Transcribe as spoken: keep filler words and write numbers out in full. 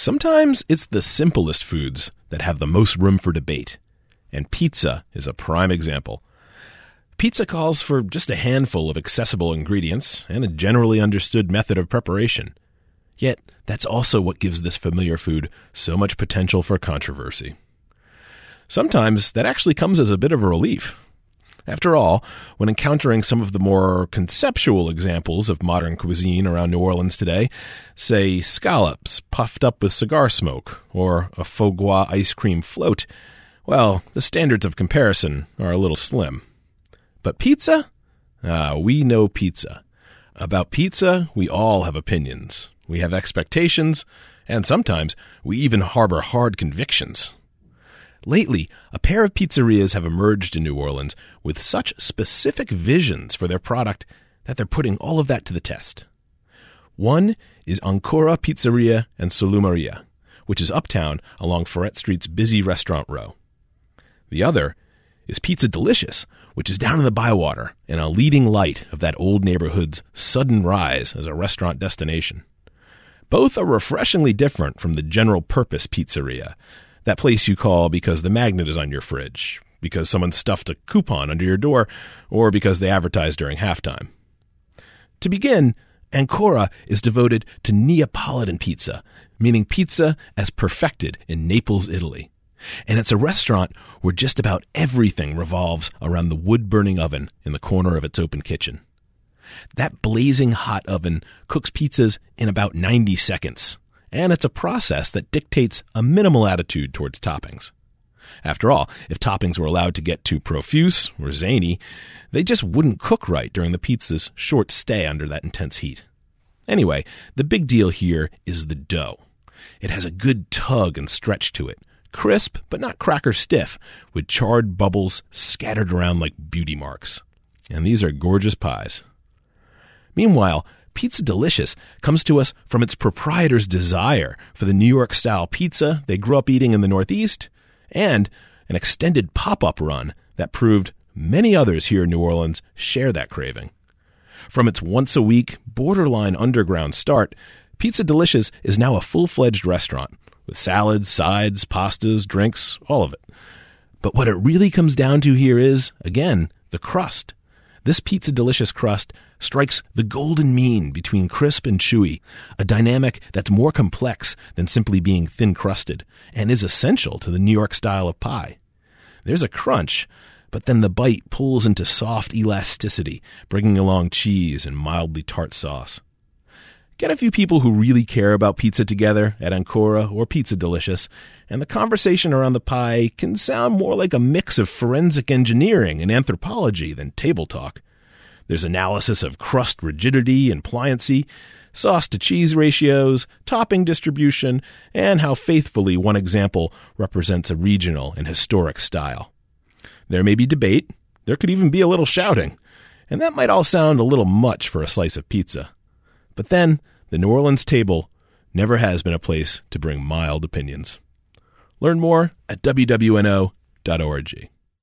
Sometimes it's the simplest foods that have the most room for debate, and pizza is a prime example. Pizza calls for just a handful of accessible ingredients and a generally understood method of preparation. Yet, that's also what gives this familiar food so much potential for controversy. Sometimes that actually comes as a bit of a relief. After all, when encountering some of the more conceptual examples of modern cuisine around New Orleans today, say scallops puffed up with cigar smoke or a faux gras ice cream float, well, the standards of comparison are a little slim. But pizza? Ah, we know pizza. About pizza, we all have opinions. We have expectations, and sometimes we even harbor hard convictions. Lately, a pair of pizzerias have emerged in New Orleans with such specific visions for their product that they're putting all of that to the test. One is Ancora Pizzeria and Solumeria, which is uptown along Ferret Street's busy restaurant row. The other is Pizza Delicious, which is down in the Bywater and a leading light of that old neighborhood's sudden rise as a restaurant destination. Both are refreshingly different from the general-purpose pizzeria, that place you call because the magnet is on your fridge, because someone stuffed a coupon under your door, or because they advertise during halftime. To begin, Ancora is devoted to Neapolitan pizza, meaning pizza as perfected in Naples, Italy. And it's a restaurant where just about everything revolves around the wood-burning oven in the corner of its open kitchen. That blazing hot oven cooks pizzas in about ninety seconds. And it's a process that dictates a minimal attitude towards toppings. After all, if toppings were allowed to get too profuse or zany, they just wouldn't cook right during the pizza's short stay under that intense heat. Anyway, the big deal here is the dough. It has a good tug and stretch to it, crisp but not cracker stiff, with charred bubbles scattered around like beauty marks. And these are gorgeous pies. Meanwhile, Pizza Delicious comes to us from its proprietor's desire for the New York-style pizza they grew up eating in the Northeast, and an extended pop-up run that proved many others here in New Orleans share that craving. From its once-a-week, borderline underground start, Pizza Delicious is now a full-fledged restaurant, with salads, sides, pastas, drinks, all of it. But what it really comes down to here is, again, the crust. This Pizza Delicious crust strikes the golden mean between crisp and chewy, a dynamic that's more complex than simply being thin-crusted, and is essential to the New York style of pie. There's a crunch, but then the bite pulls into soft elasticity, bringing along cheese and mildly tart sauce. Get a few people who really care about pizza together at Ancora or Pizza Delicious, and the conversation around the pie can sound more like a mix of forensic engineering and anthropology than table talk. There's analysis of crust rigidity and pliancy, sauce-to-cheese ratios, topping distribution, and how faithfully one example represents a regional and historic style. There may be debate, there could even be a little shouting, and that might all sound a little much for a slice of pizza. But then, the New Orleans table never has been a place to bring mild opinions. Learn more at W W N O dot org.